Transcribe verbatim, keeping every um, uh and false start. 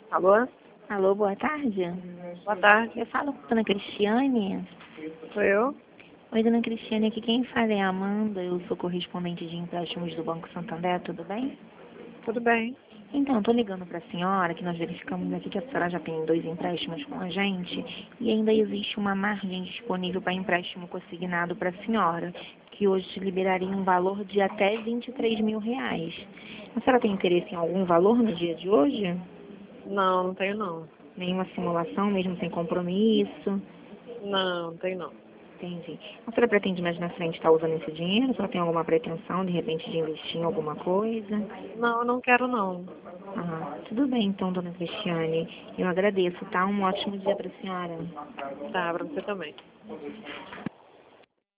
Alô? Alô, boa tarde. Boa tarde. Eu falo com a dona Cristiane. Sou eu? Oi, dona Cristiane, aqui quem fala é a Amanda, eu sou correspondente de empréstimos do Banco Santander, tudo bem? Tudo bem. Então, estou ligando para a senhora, que nós verificamos aqui que a senhora já tem dois empréstimos com a gente e ainda existe uma margem disponível para empréstimo consignado para a senhora, que hoje te liberaria um valor de até vinte e três mil reais. A senhora tem interesse em algum valor no dia de hoje? Não, não tenho não. Nenhuma simulação, mesmo sem compromisso? Não, não tenho não. Entendi. A senhora pretende mais na frente estar usando esse dinheiro? A senhora tem alguma pretensão, de repente, de investir em alguma coisa? Não, eu não quero não. Ah, tudo bem então, dona Cristiane. Eu agradeço, tá? Um ótimo dia para a senhora. Tá, pra você também.